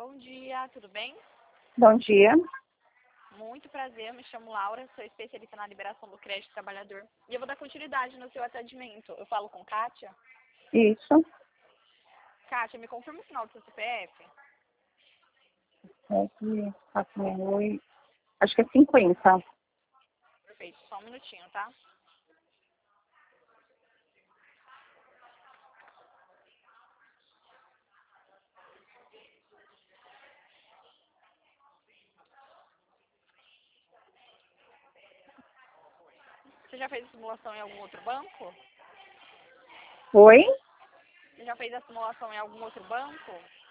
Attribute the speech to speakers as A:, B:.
A: Bom dia, tudo bem?
B: Bom dia.
A: Muito prazer, me chamo Laura, sou especialista na liberação do crédito trabalhador e eu vou dar continuidade no seu atendimento. Eu falo com Kátia?
B: Isso.
A: Kátia, me confirma o final do seu CPF?
B: Acho que é 50.
A: Perfeito, só um minutinho, tá? Você já fez a simulação em algum outro banco?
B: Oi?
A: Você já fez a simulação em algum outro banco?